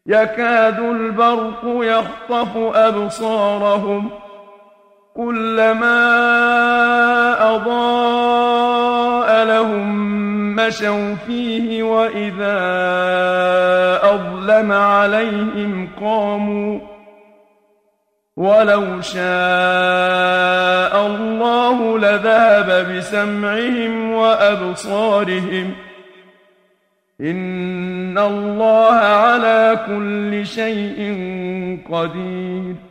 يكاد البرق يخطف أبصارهم كلما أضاء لهم مشوا فيه وإذا أظلم عليهم قاموا ولو شاء الله لذهب بسمعهم وأبصارهم إن الله على كل شيء قدير